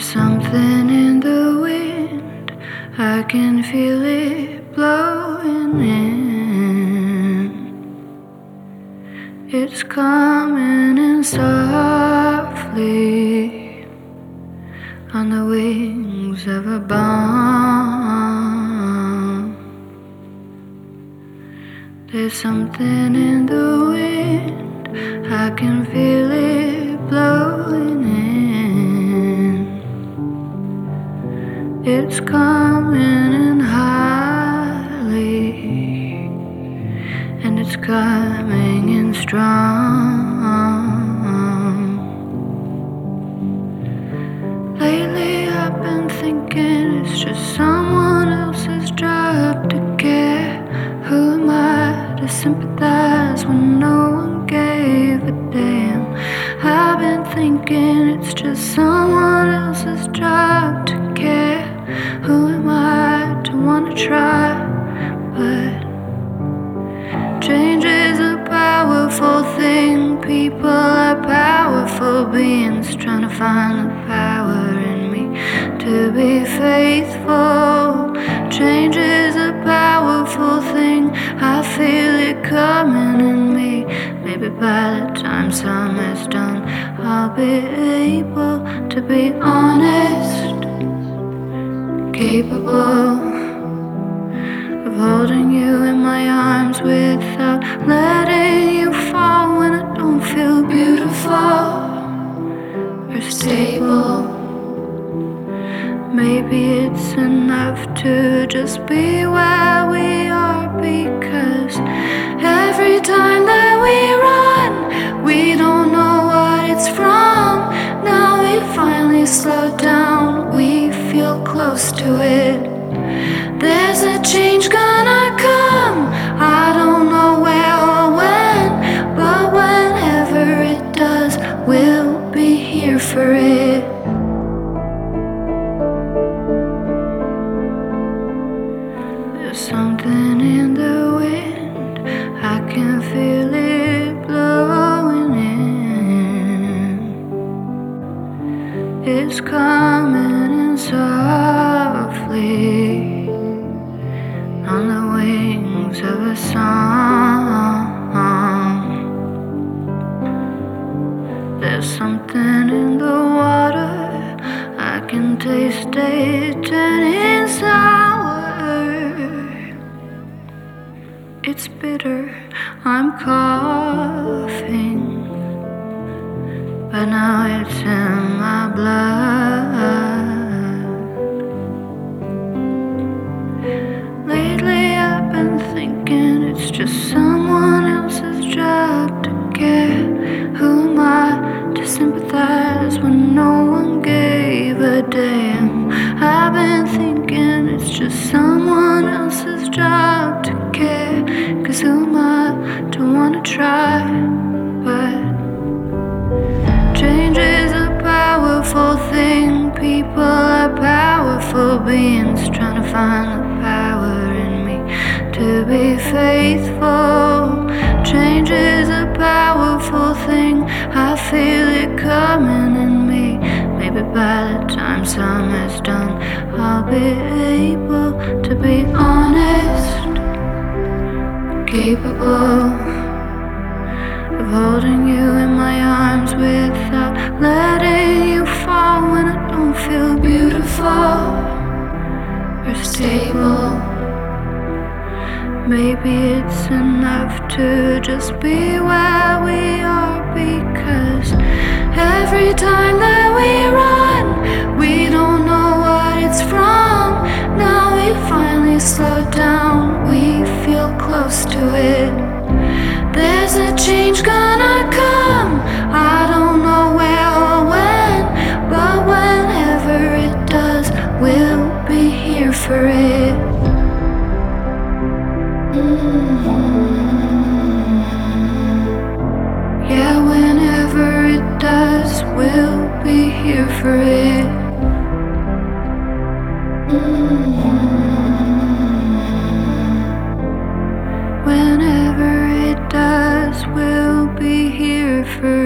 There's something in the wind, I can feel it blowing in. It's coming in softly on the wings of a bomb. There's something in the wind, I can feel it blowing in. It's coming in highly, and it's coming in strong. Lately I've been thinking it's just someone else's job to care. Who am I to sympathize when no one gave a damn? I've been thinking it's just someone else's job to care. Who am I to wanna try? But change is a powerful thing. People are powerful beings trying to find the power in me to be faithful. Change is a powerful thing. I feel it coming in me. Maybe by the time summer's done, I'll be able to be honest, capable of holding you in my arms without letting you fall when I don't feel beautiful or stable. Maybe it's enough to just be where we are, because every time that we run, we don't know what it's from. Now we finally slow down, we feel close to it. There's a change gonna come, I don't know where or when, but whenever it does, we'll be here for it. There's something in the wind, I can feel it blowing in. It's coming in softly on the wings of a song. There's something in the water, I can taste it turning sour. It's bitter, I'm coughing, but now it's in my blood. Lately I've been thinking it's just someone else's job to care. Who am I to sympathize when no one gave a damn? I've been thinking it's just someone else's job to care. Cause who am I to wanna try? But change is a powerful thing. People are powerful beings trying to find the power in me to be faithful. Change is a powerful thing. I feel it coming in me. Maybe by the time summer's done, I'll be able to be honest, capable of holding you in my arms without letting you fall when I don't feel beautiful or stable. Maybe it's enough to just be where we are, because every time that we run, we don't know what it's from. Now we finally slow down, we feel close to it. There's a change gonna come, I don't know where or when, but whenever it does, we'll be here for it. Yeah, whenever it does, we'll be here for it. Whenever it does, we'll be here for